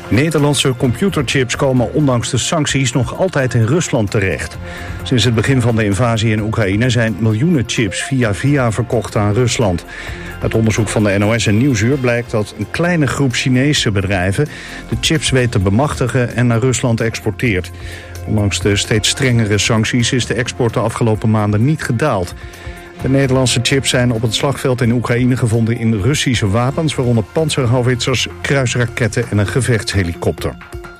Nederlandse computerchips komen ondanks de sancties nog altijd in Rusland terecht. Sinds het begin van de invasie in Oekraïne zijn miljoenen chips via verkocht aan Rusland. Uit onderzoek van de NOS en Nieuwsuur blijkt dat een kleine groep Chinese bedrijven de chips weet te bemachtigen en naar Rusland exporteert. Ondanks de steeds strengere sancties is de export de afgelopen maanden niet gedaald. De Nederlandse chips zijn op het slagveld in Oekraïne gevonden in Russische wapens, waaronder panzerhouwitsers, kruisraketten en een gevechtshelikopter.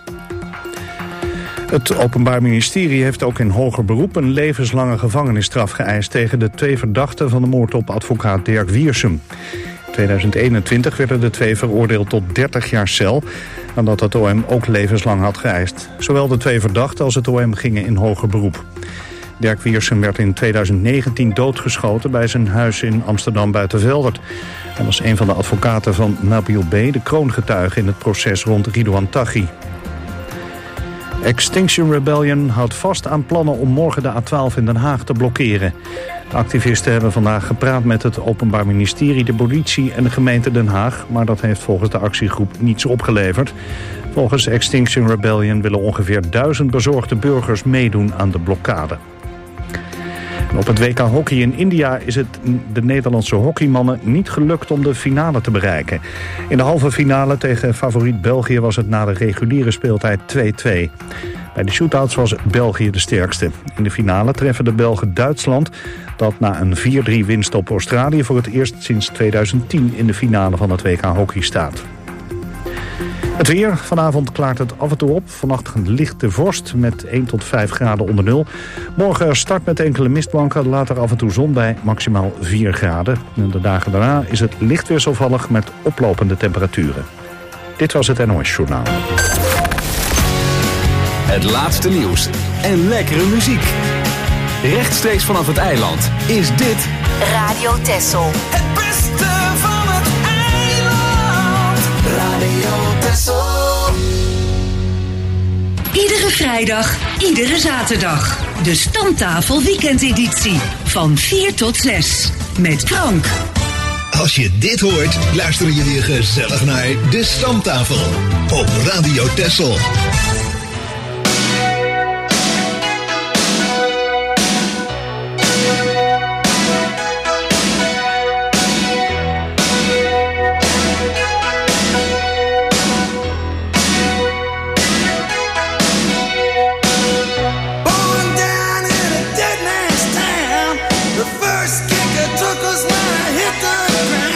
Het Openbaar Ministerie heeft ook in hoger beroep een levenslange gevangenisstraf geëist tegen de 2 verdachten van de moord op advocaat Dirk Wiersum. In 2021 werden de 2 veroordeeld tot 30 jaar cel, nadat het OM ook levenslang had geëist. Zowel de 2 verdachten als het OM gingen in hoger beroep. Dirk Wiersum werd in 2019 doodgeschoten bij zijn huis in Amsterdam Buitenveldert. Hij was een van de advocaten van Nabil B., de kroongetuige in het proces rond Ridouan Taghi. Extinction Rebellion houdt vast aan plannen om morgen de A12 in Den Haag te blokkeren. De activisten hebben vandaag gepraat met het Openbaar Ministerie, de politie en de gemeente Den Haag, maar dat heeft volgens de actiegroep niets opgeleverd. Volgens Extinction Rebellion willen ongeveer 1000 bezorgde burgers meedoen aan de blokkade. En op het WK Hockey in India is het de Nederlandse hockeymannen niet gelukt om de finale te bereiken. In de halve finale tegen favoriet België was het na de reguliere speeltijd 2-2. Bij de shootouts was België de sterkste. In de finale treffen de Belgen Duitsland, dat na een 4-3 winst op Australië voor het eerst sinds 2010 in de finale van het WK Hockey staat. Het weer. Vanavond klaart het af en toe op. Vannacht een lichte vorst met 1 tot 5 graden onder nul. Morgen start met enkele mistbanken. Later af en toe zon bij maximaal 4 graden. En de dagen daarna is het licht wisselvallig met oplopende temperaturen. Dit was het NOS Journaal. Het laatste nieuws en lekkere muziek. Rechtstreeks vanaf het eiland is dit Radio Texel. Het beste van het eiland. Radio Texel. Iedere vrijdag, iedere zaterdag. De Stamtafel weekendeditie. Van 4 tot 6. Met Frank. Als je dit hoort, luisteren jullie gezellig naar de Stamtafel. Op Radio Texel.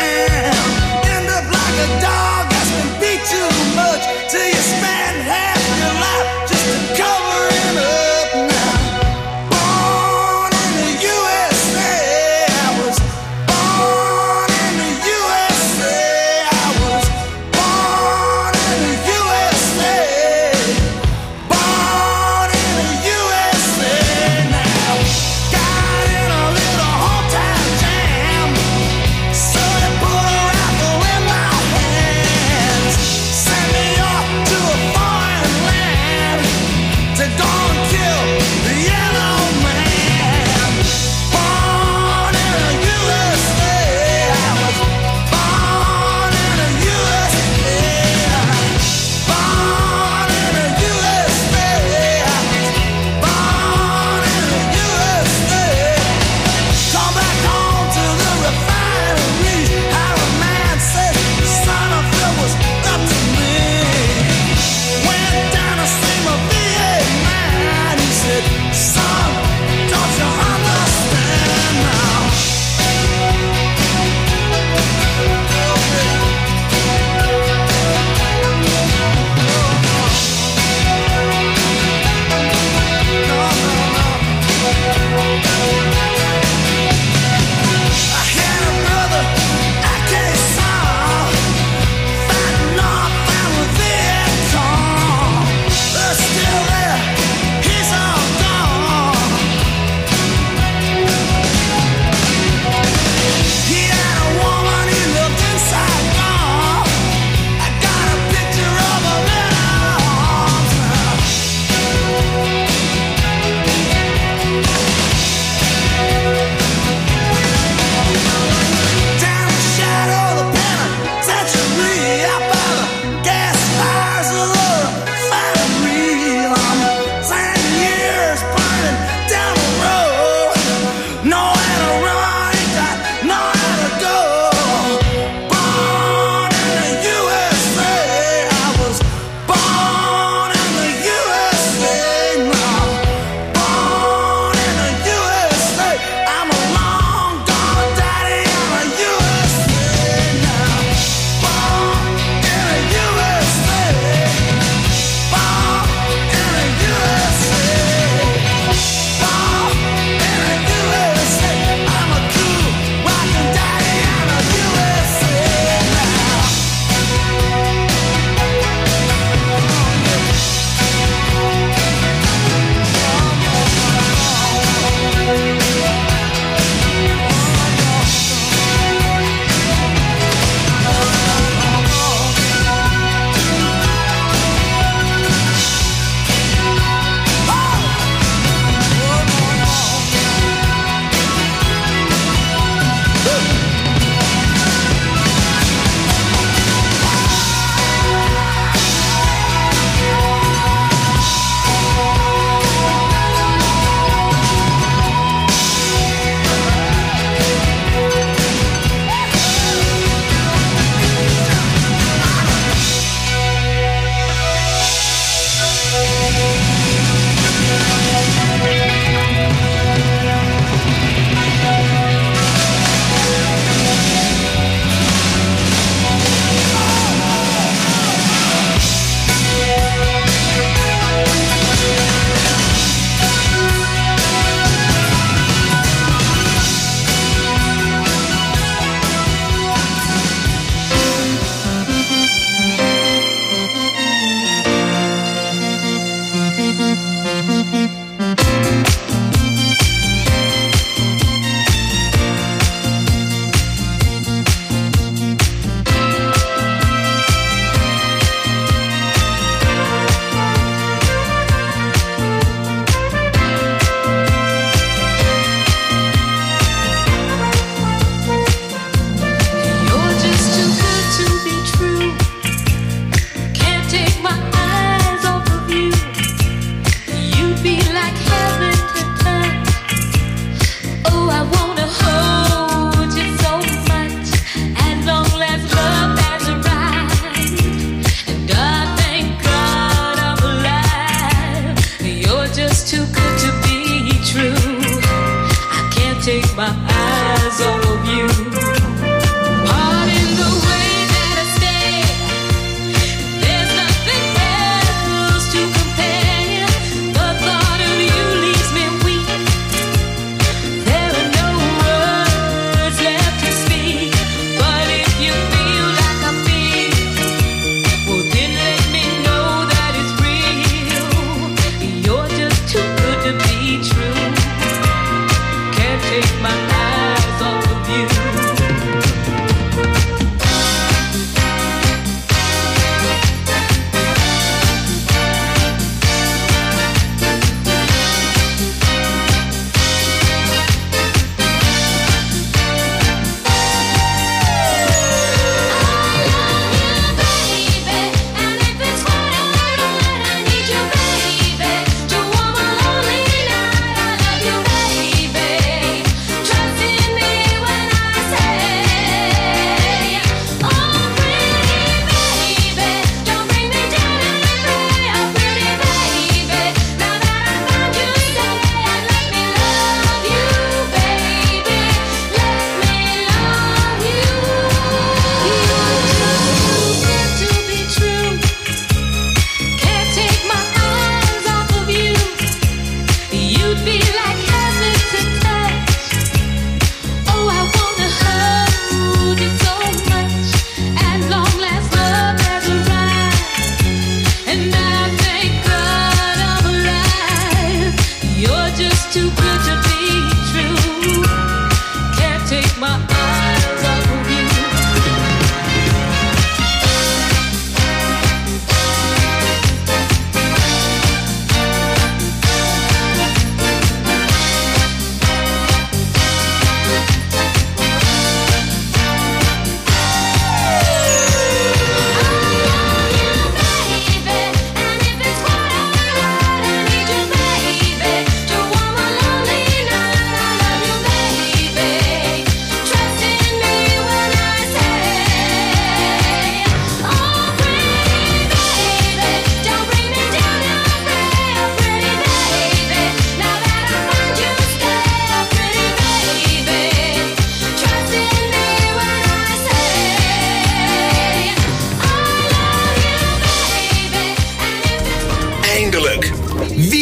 Dog has been beat too much till you spend half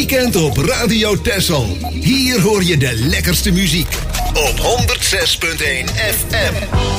weekend op Radio Texel. Hier hoor je de lekkerste muziek. Op 106.1 FM.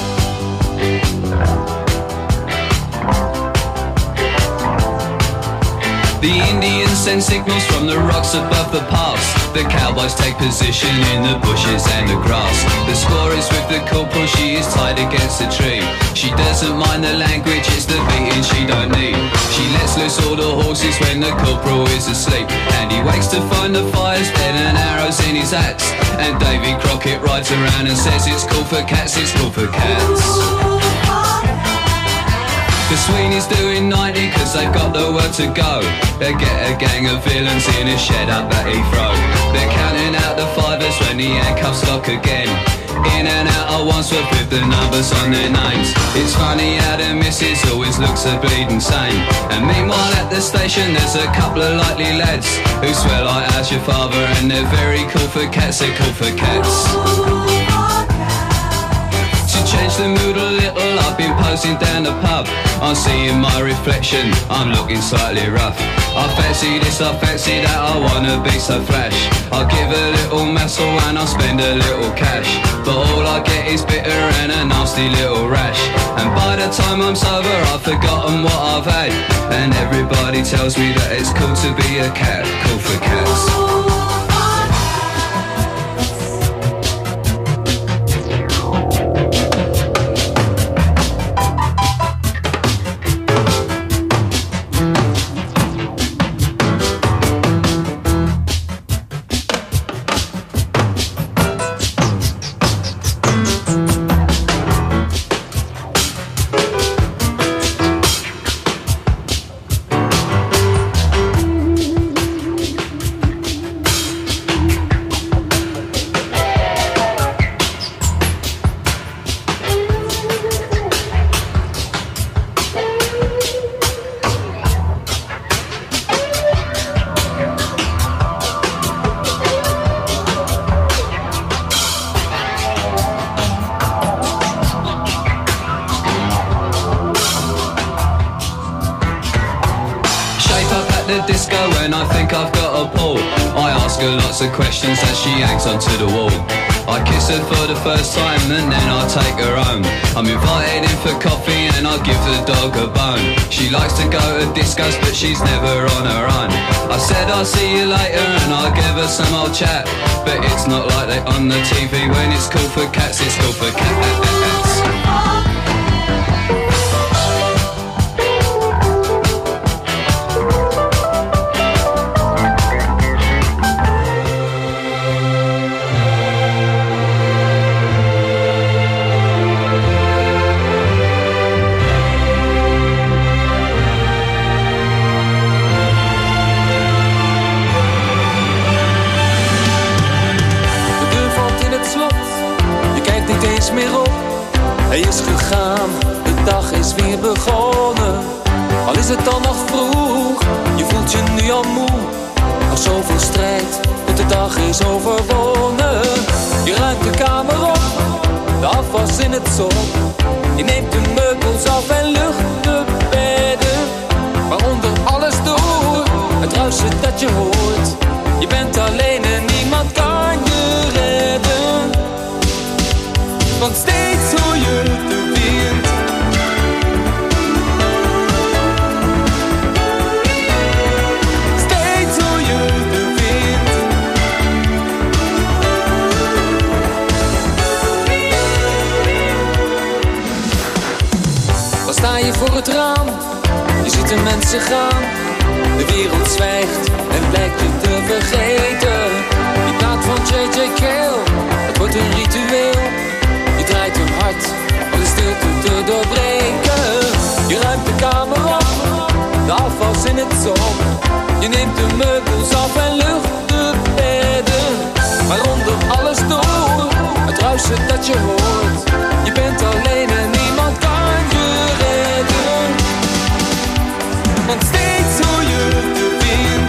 The Indians send signals from the rocks above the pass. The cowboys take position in the bushes and the grass. The score is with the corporal, she is tied against a tree. She doesn't mind the language, it's the beating she don't need. She lets loose all the horses when the corporal is asleep. And he wakes to find the fire's dead and arrows in his axe. And Davy Crockett rides around and says it's cool for cats, it's cool for cats. The Sweeney's doing 90 cause they've got the work to go. They get a gang of villains in a shed up at Heathrow. They're counting out the fivers when the handcuffs lock again. In and out of Wandsworth with the numbers on their names. It's funny how the missus always looks a bleeding sane. And meanwhile at the station there's a couple of likely lads who swear like how's your father, and they're very cool for cats, they're cool for cats. Change the mood a little, I've been posing down the pub. I'm seeing my reflection, I'm looking slightly rough. I fancy this, I fancy that, I wanna be so flash. I'll give a little muscle and I'll spend a little cash. But all I get is bitter and a nasty little rash. And by the time I'm sober I've forgotten what I've had. And everybody tells me that it's cool to be a cat, cool for cats. Questions as she hangs onto the wall. I kiss her for the first time and then I take her home. I'm invited in for coffee and I give the dog a bone. She likes to go to discos but she's never on her own. I said I'll see you later and I'll give her some old chat. But it's not like they on the TV when it's cool for cats, it's cool for cats. Hij is gegaan, de dag is weer begonnen. Al is het dan nog vroeg, je voelt je nu al moe. Nog zoveel strijd, tot de dag is overwonnen. Je ruimt de kamer op, de afwas in het zon. Je neemt de meubels af en lucht de bedden. Maar onder alles door, het ruisen dat je hoort. Je bent alleen en niemand kan je redden. Want steeds hoor je de wind. Steeds hoor je de wind. Dan sta je voor het raam, je ziet de mensen gaan. De wereld zwijgt en blijkt je te vergeten. Die plaat van J.J. Cale, het wordt een ritueel. Je draait hem hard om de stilte te doorbreken. Je ruimt de kamer op, de afwas in het zon. Je neemt de meubels af en lucht de bedden. Maar onder alles door, het ruisen dat je hoort. Je bent alleen en niemand kan je redden. Want steeds hoor je de wind.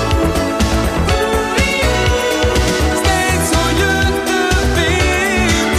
Steeds hoor je de wind.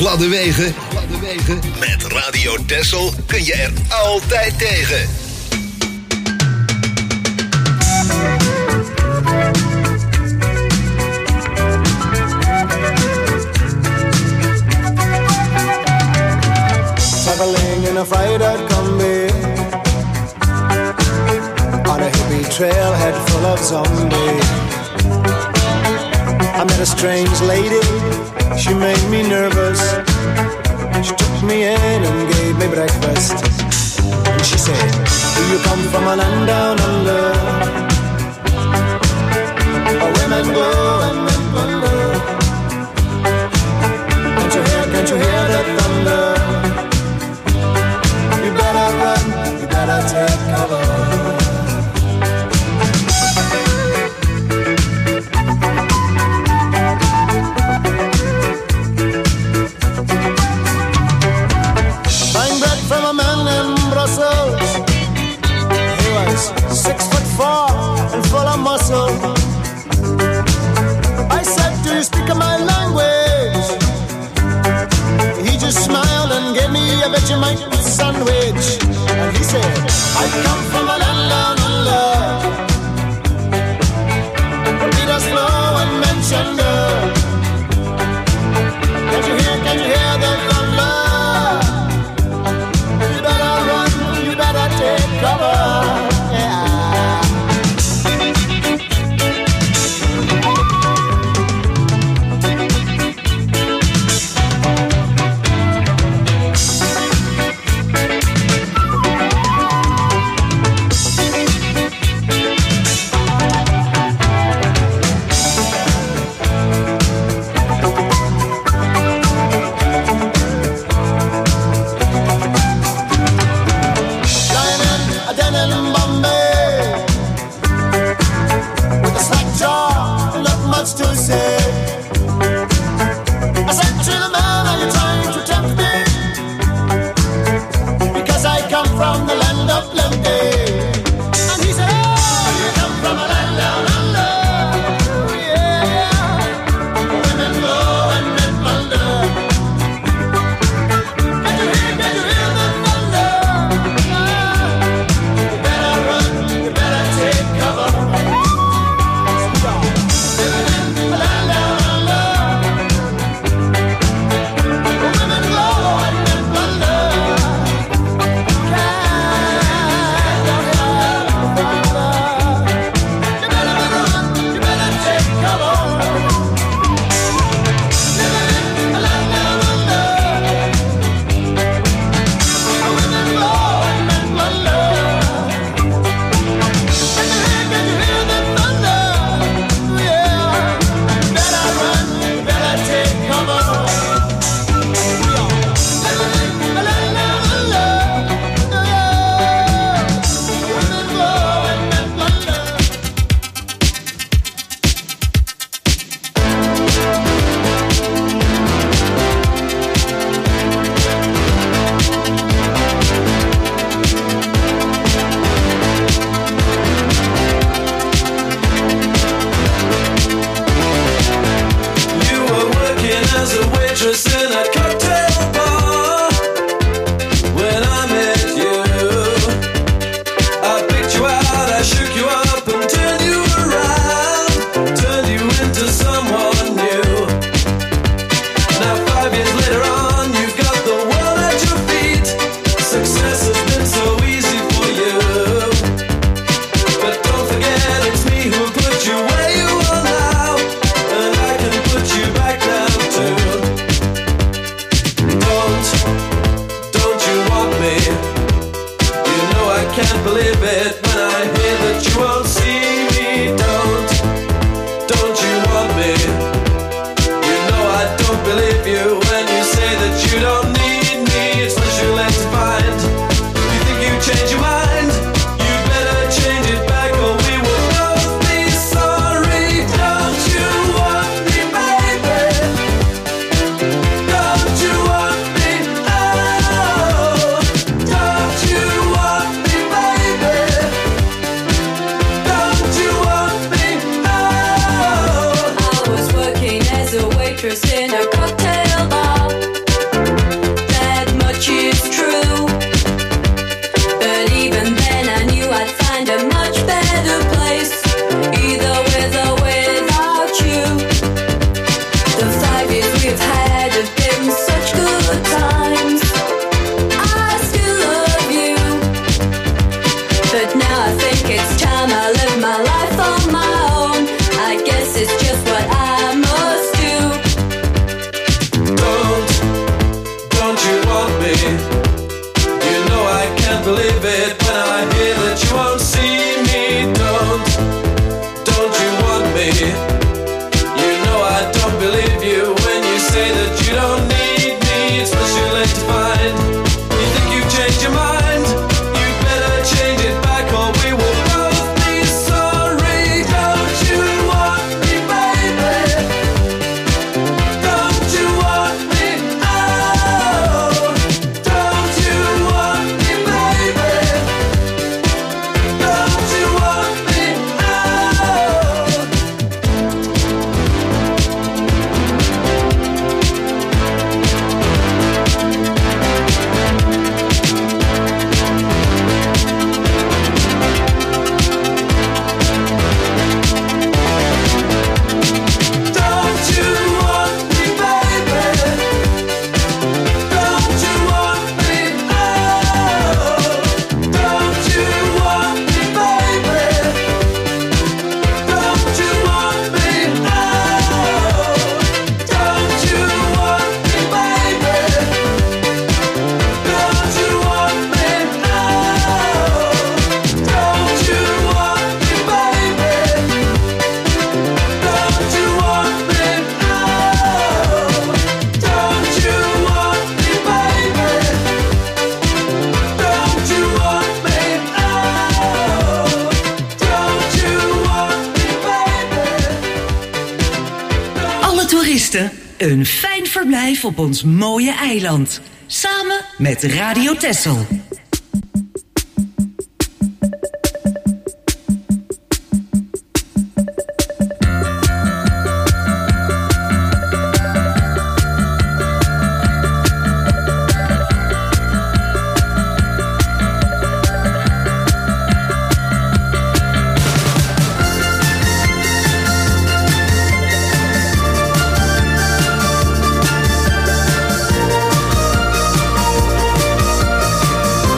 gladde wegen? Met Radio Texel kun je er altijd tegen. Traveling in a freighter combi on a hippie trailhead full of zombies. I met a strange lady, she made me nervous. She took me in and gave me breakfast. And she said, do you come from a land down under, where women go and men wonder? Can't you hear the thunder? You better run, you better take cover. From a man in Brussels, he was 6'4" and full of muscle. I said, do you speak my language? He just smiled and gave me a Vegemite sandwich. And he said, I come from a land down under, where Peter's flow and Manchester. Can you hear the thunder? Take cover, yeah. To say, I said to the man, are you trying to tempt me? Because I come from the land of plenty. And he said, oh, you come from a land down under, yeah. Women go and men wonder. Can you hear the thunder? You better run, you better take cover. now I think it's time I live my life on my own. I guess it's just what I must do. Don't you want me? You know I can't believe it when I hear that you won't see me. Don't you want me? You know I don't believe you when you say that you don't need me. It's much too late to find. You think you've changed your mind? You'd better change it back or we will both be sorry. Don't you want me, baby? Don't you want me? Oh, don't you want me, baby? Don't you want me? Don't you want me, baby? Don't you want me? Oh, don't you want me, baby? Don't you want me? Oh, don't you want me, baby? Don't you want me? Oh, don't you want me, baby? Don't you want me? Oh, don't you want me, baby? Don't you want me? Oh, don't you want me, baby? Alle toeristen, een fijn verblijf op ons mooie eiland. Samen met Radio Texel. Don't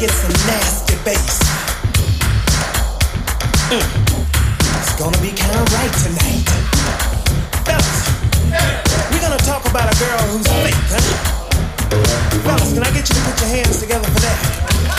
get some nasty bass. It's gonna be kind of right tonight. Fellas, we're gonna talk about a girl who's fake, huh? Fellas, can I get you to put your hands together for that?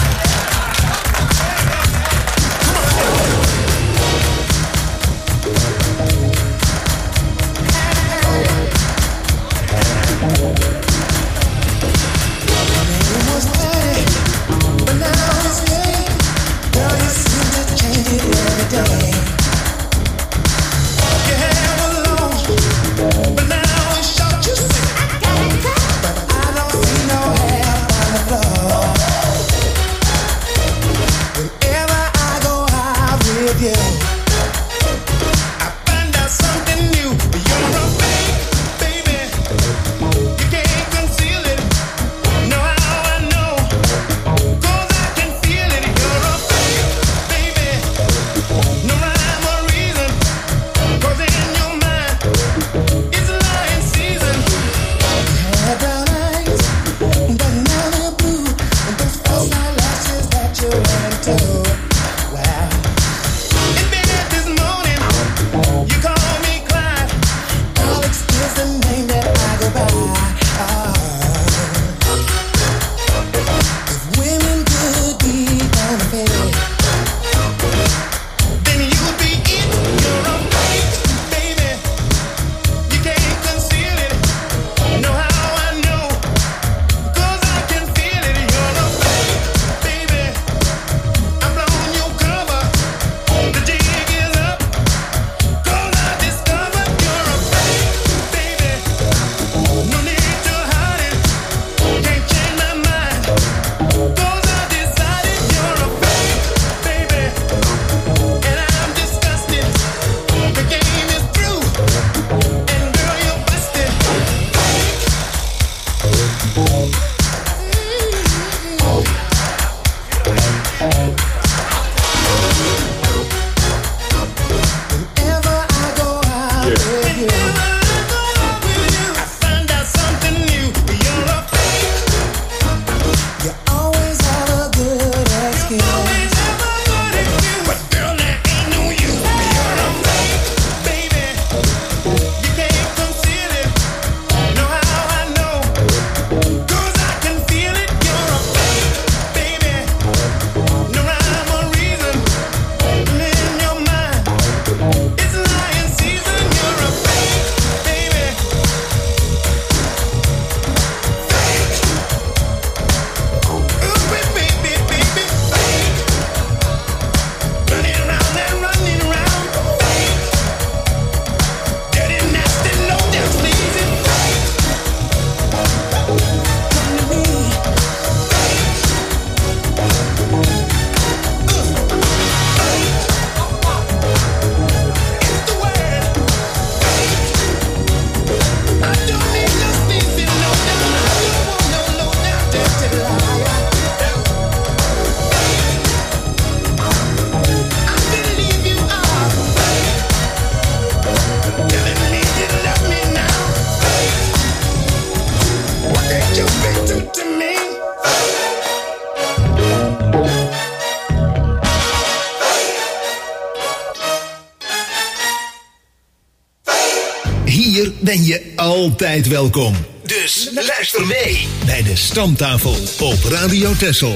Hier ben je altijd welkom. Dus luister mee bij de Stamtafel op Radio Texel.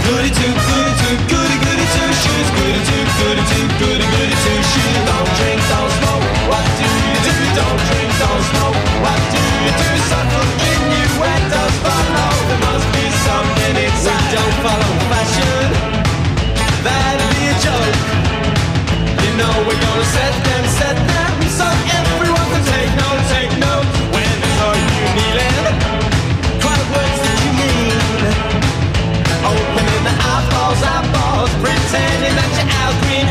Goody two, goody goody two shoes. Goody two, goody two shoes. Don't drink, don't smoke. What do you do? Don't drink, don't smoke. What do you do? Subtle innuendos follow. There must be something inside. We don't follow fashion. That'd be a joke. You know we're gonna set them so everyone can take note. When are you kneeling? Quite words that you mean. Opening the eyeballs, pretending that you're Al Green.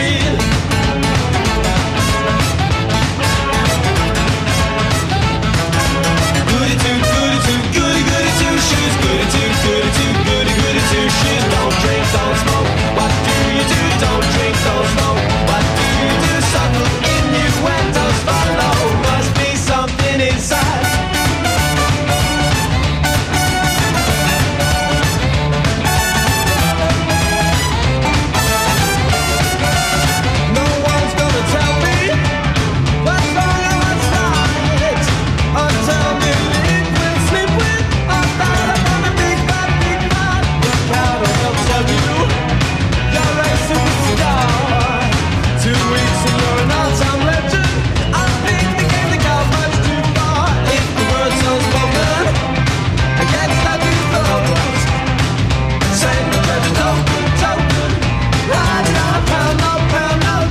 Goody two shoes. Goody two shoes. Don't drink, don't smoke. What do you do? Don't drink, don't smoke. What do you do? Subtle innuendos follow. Must be something inside. No one's gonna tell me what's wrong and what's right. Or tell me live with, sleep with. Or thought upon a big bad. The crowd will tell you you're a superstar. 2 weeks and you're an all-time legend. I think the game that got much too far. If the word's unspoken against that new throws, send the judge a token. Write it on a pound note.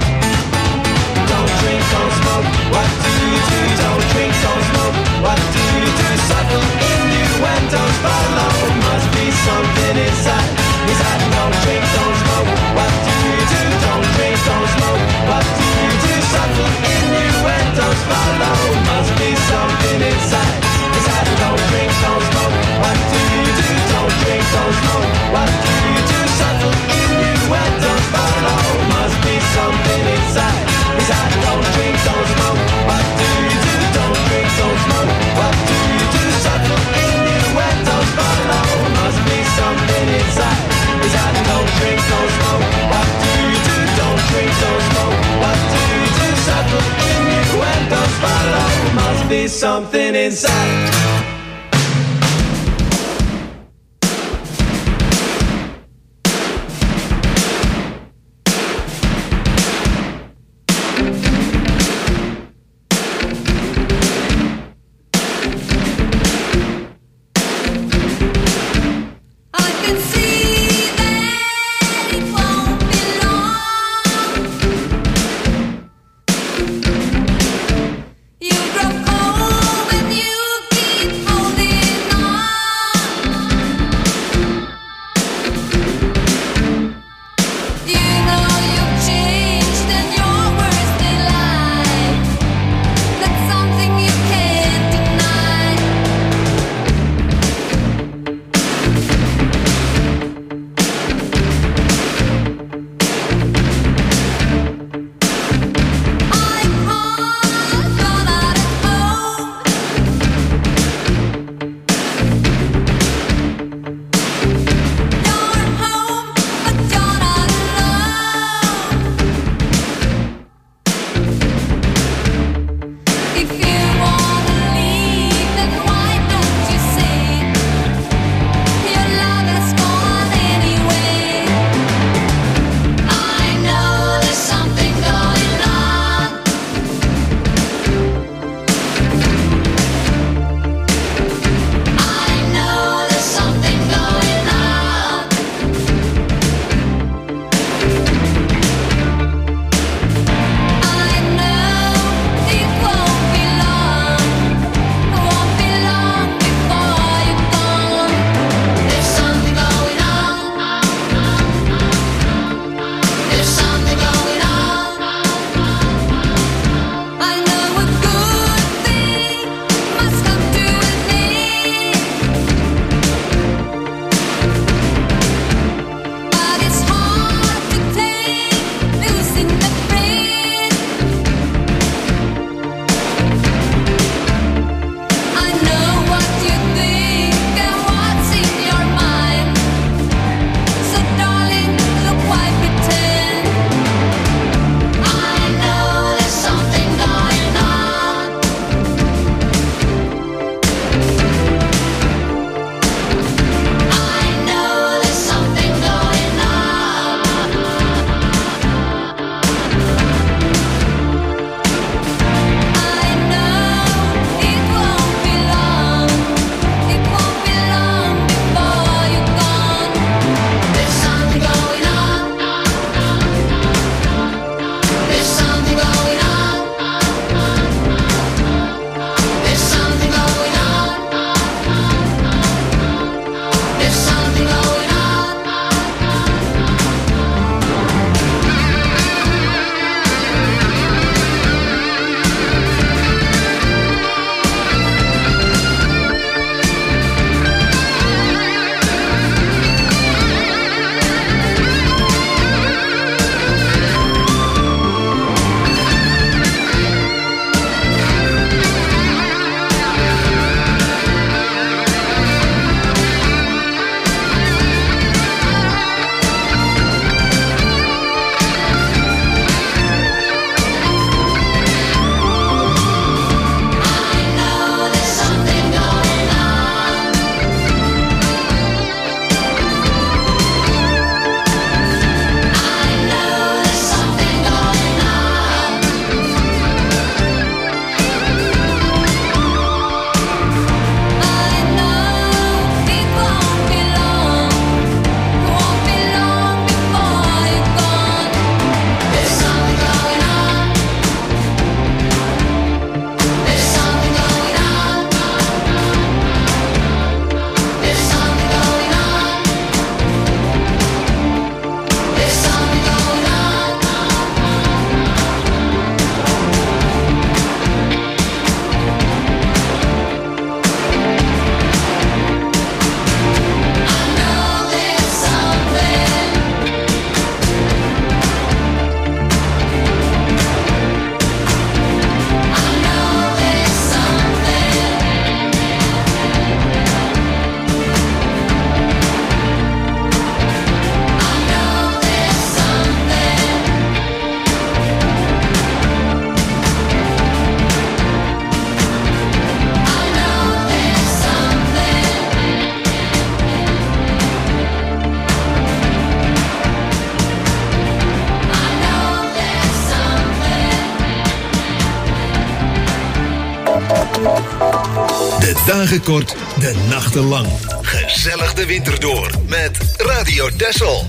Don't drink, don't smoke. What do you do? Don't drink, don't smoke. What do you do? Subtle innuendos follow. Must be something inside. Don't drink, don't smoke. What do you do? Don't drink, don't smoke. What do you do? Subtle innuendos follow. Must be something inside. Don't drink, don't smoke. What do you do? Don't drink, don't smoke. What do you do? Subtle innuendos follow. Must be something inside. Don't drink, don't smoke. What do you do? Don't drink, don't smoke. What do you do? Subtle innuendos follow. Must be something inside. Don't drink, don't smoke. What do you do? Don't drink, don't smoke. What do you do? Subtle innuendos follow. Must be something inside. You drove home and you keep home. dagen kort, de nachten lang. Gezellig de winter door met Radio Texel.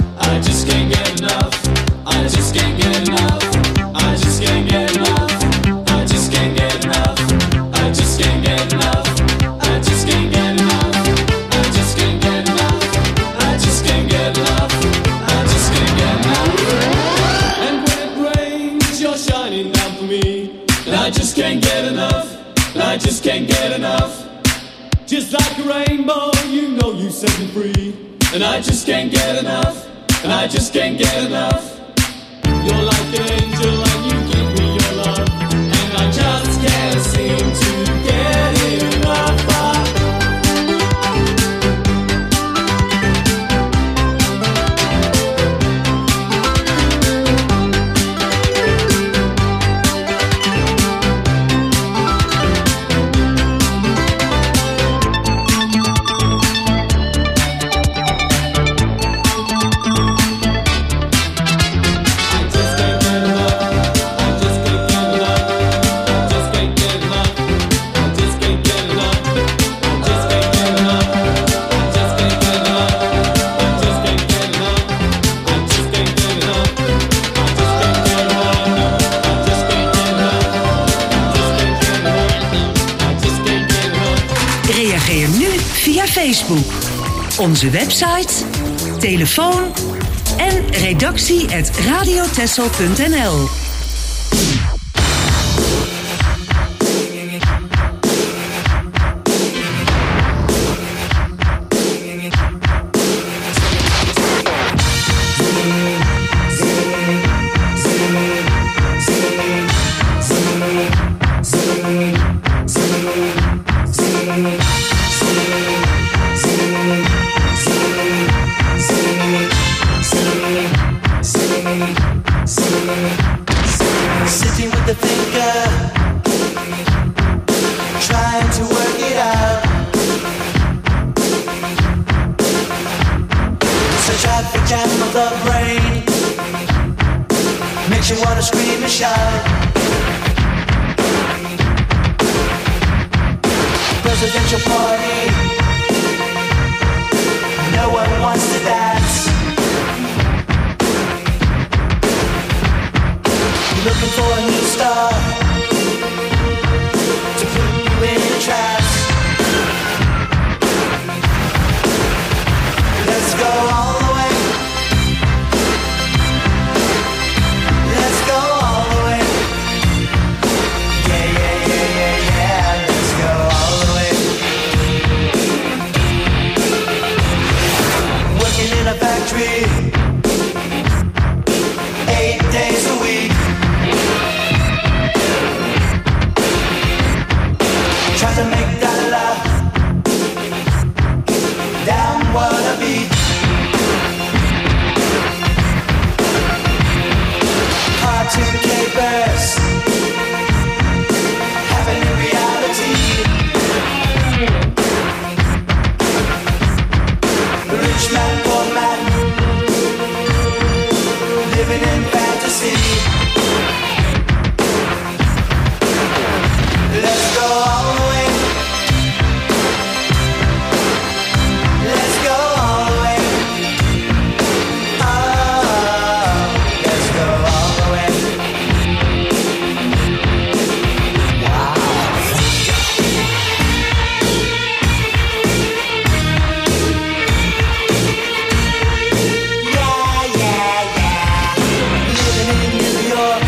I just can't get enough. just like a rainbow, you know you set me free. And I just can't get enough, and I just can't get enough. You're like an angel and you give me your love, and I just can't seem to get enough. Reageer nu via Facebook, onze website, telefoon en redactie@radiotessel.nl. Sitting with the thinker, trying to work it out. It's a traffic jam of the brain, makes you wanna scream and shout. Presidential party, no one wants to dance. Looking for a new star to put you in a trance. Let's go all the way. Let's go all the way. Yeah, yeah, yeah, yeah, yeah. Let's go all the way. Working in a factory 8 days a week. Try to make that love down what a beat. Cartoon capers happen in reality. Rich man, poor man, living in fantasy. Let's go all the way. Let's go all the way. Oh, let's go all the way. Wow. Yeah, yeah, yeah. Living in New York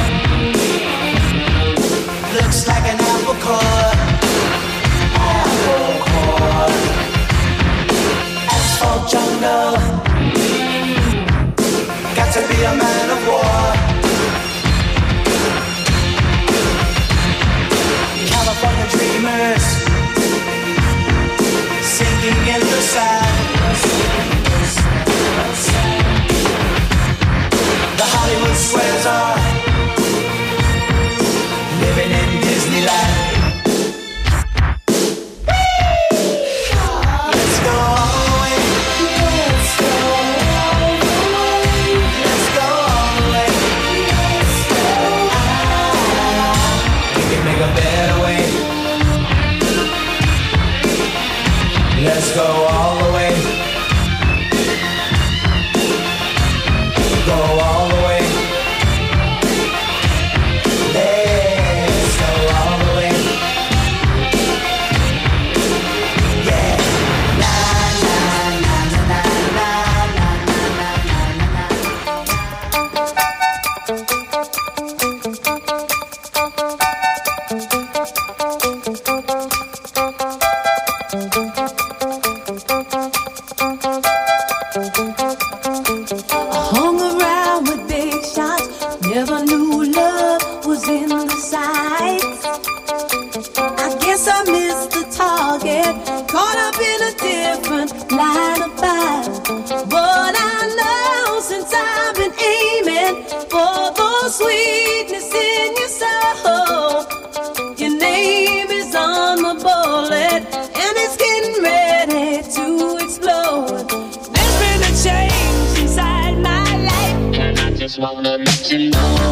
looks like an apple core. Apple core. Asphalt jungle. Got to be a man of war. California dreamers sinking in the sand. The Hollywood squares are living in Disneyland. Let's go all the way. Let's go all the way. Let's go all the way. We can make a better way. Let's go all the way. Go all the way. Let's go all the way. Yeah. Na na na na na na na na na. sweetness in your soul. Your name is on the bullet, and it's getting ready to explode. There's been a change inside my life, and I just wanna let you know.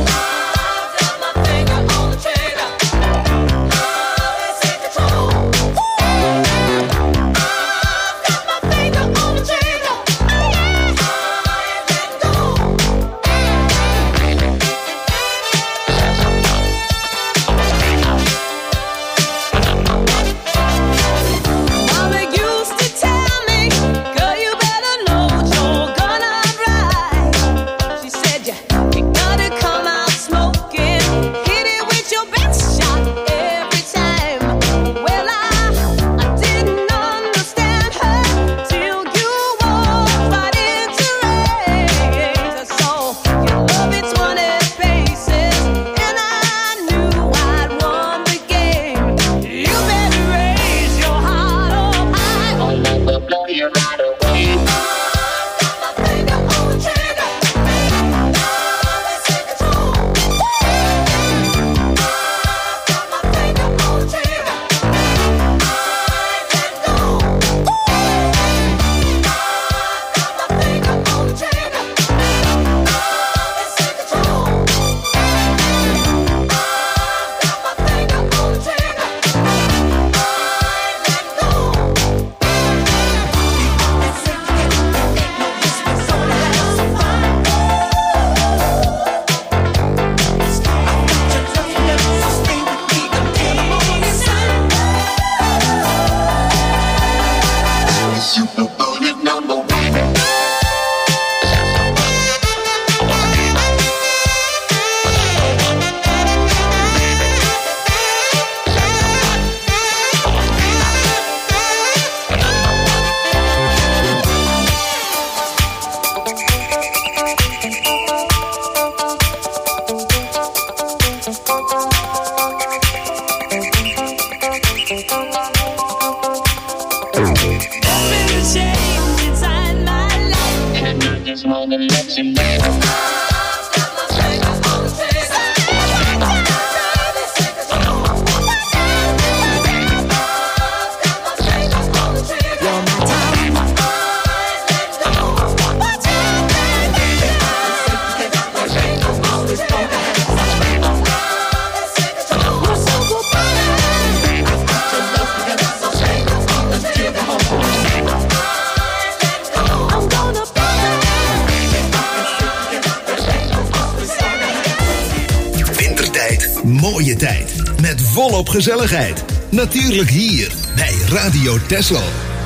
Mooie tijd. Met volop gezelligheid. Natuurlijk hier bij Radio Texel.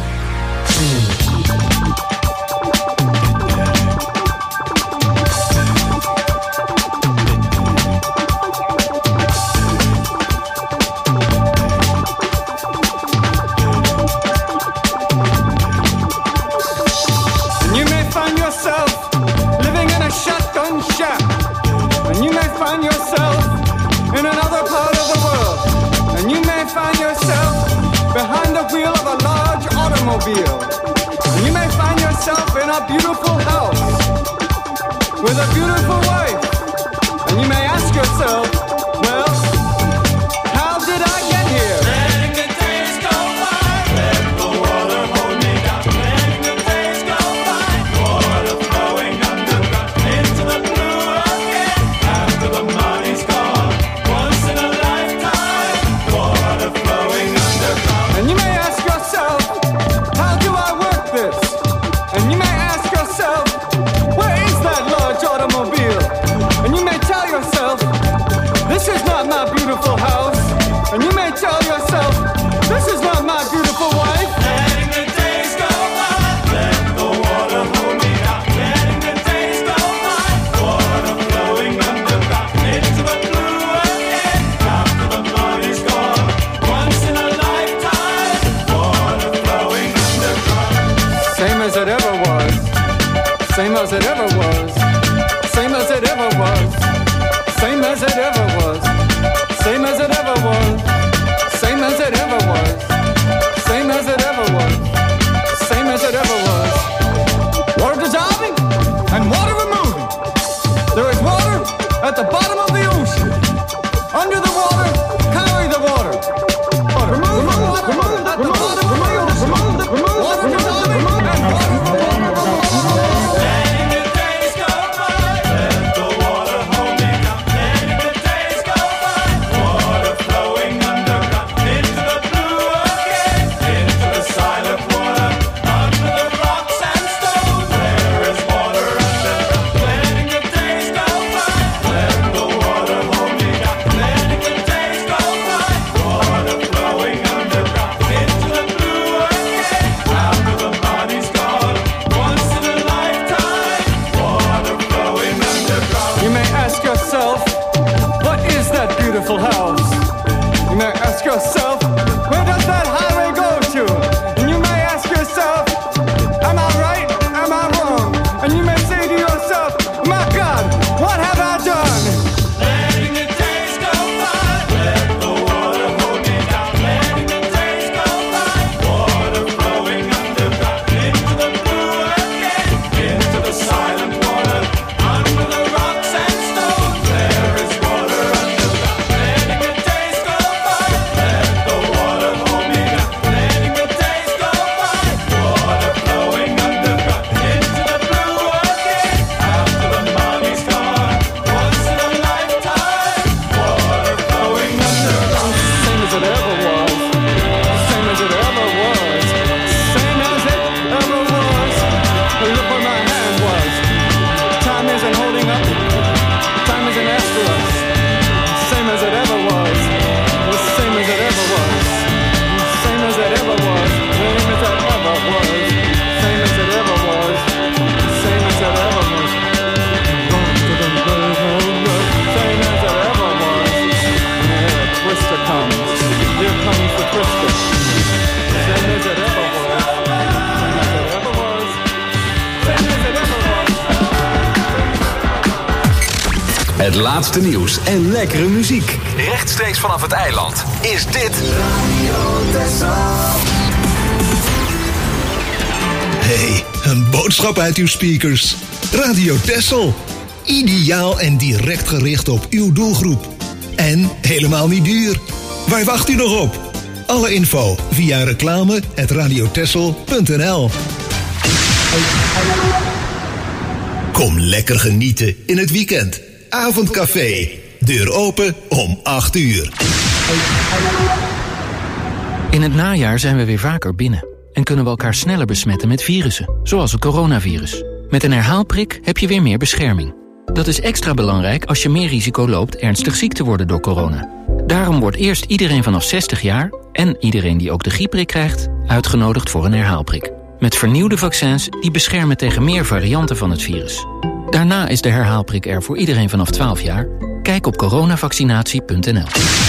You may find yourself living in a shotgun shack. And you may find yourself in another part of the world, and you may find yourself behind the wheel of a large automobile, and you may find yourself in a beautiful house with a beautiful wife, and you may ask yourself, well, how did I get here? Letting the days go by, let the water hold me down. Letting the days go by, water flowing underground into the blue again after the money's gone. And you may ask yourself, how do I work this? And you may ask yourself, where is that large automobile? And you may tell yourself, this is not my beautiful house. And you may tell yourself, this is not my beautiful wife. Letting the days go by, let the water hold me down. Letting the days go by, water flowing underground into the blue again after the money's gone. Once in a lifetime, water flowing underground. Same as it ever was. Same as it ever was. Same as it ever was. Same as it ever was. Same as it ever was. Same as it ever was. Same as it ever was. Same as it ever was. Water dissolving and water removing. There is water at the bottom Het laatste nieuws en lekkere muziek. Rechtstreeks vanaf het eiland is dit Radio Texel. Hey, een boodschap uit uw speakers. Radio Texel. Ideaal en direct gericht op uw doelgroep. En helemaal niet duur. Waar wacht u nog op? Alle info via reclame@radiotexel.nl. Kom lekker genieten in het weekend. Avondcafé. Deur open om 8 uur. In het najaar zijn we weer vaker binnen. En kunnen we elkaar sneller besmetten met virussen. Zoals het coronavirus. Met een herhaalprik heb je weer meer bescherming. Dat is extra belangrijk als je meer risico loopt ernstig ziek te worden door corona. Daarom wordt eerst iedereen vanaf 60 jaar... en iedereen die ook de griepprik krijgt... uitgenodigd voor een herhaalprik. Met vernieuwde vaccins die beschermen tegen meer varianten van het virus. Daarna is de herhaalprik er voor iedereen vanaf 12 jaar. Kijk op coronavaccinatie.nl.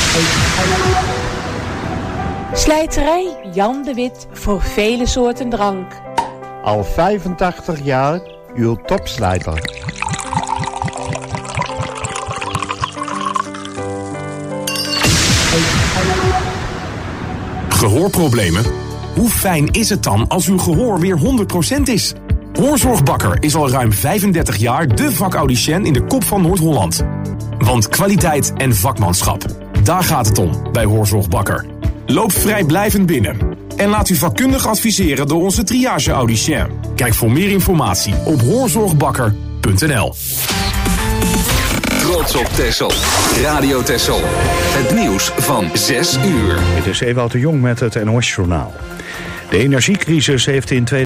Slijterij Jan de Wit voor vele soorten drank. Al 85 jaar uw topslijter. Gehoorproblemen? Hoe fijn is het dan als uw gehoor weer 100% is? Hoorzorgbakker is al ruim 35 jaar de vakaudicien in de kop van Noord-Holland. Want kwaliteit en vakmanschap, daar gaat het om bij Hoorzorgbakker. Loop vrijblijvend binnen en laat u vakkundig adviseren door onze triage-audicien. Kijk voor meer informatie op hoorzorgbakker.nl. Trots op Texel. Radio Texel. Het nieuws van 6 uur. Dit is Ewout de Jong met het NOS-journaal. De energiecrisis heeft in